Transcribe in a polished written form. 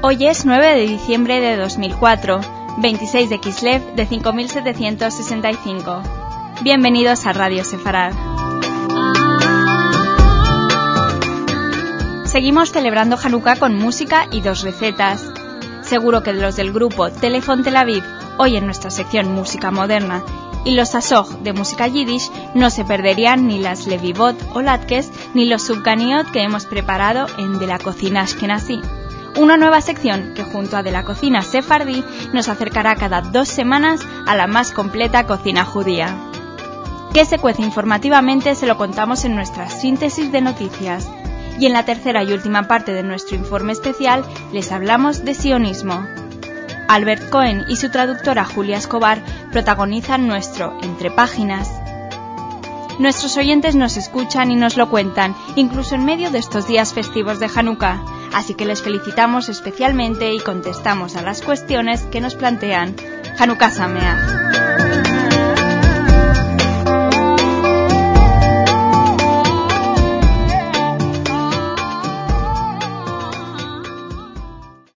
Hoy es 9 de diciembre de 2004, 26 de Kislev de 5765. Bienvenidos a Radio Sefarad. Seguimos celebrando Hanukkah con música y 2 recetas. Seguro que los del grupo Telefon Tel Aviv, hoy en nuestra sección Música Moderna, y los Asoj de música yiddish no se perderían ni las levivot o latkes ni los subganiot que hemos preparado en De la Cocina Ashkenazí. Una nueva sección que junto a De la Cocina Sefardí nos acercará cada 2 semanas a la más completa cocina judía. ¿Qué se cuece informativamente? Se lo contamos en nuestra síntesis de noticias. Y en la tercera y última parte de nuestro informe especial les hablamos de sionismo. Albert Cohen y su traductora Julia Escobar protagonizan nuestro Entre Páginas. Nuestros oyentes nos escuchan y nos lo cuentan, incluso en medio de estos días festivos de Hanukkah, así que les felicitamos especialmente y contestamos a las cuestiones que nos plantean. Hanukkah Sameach.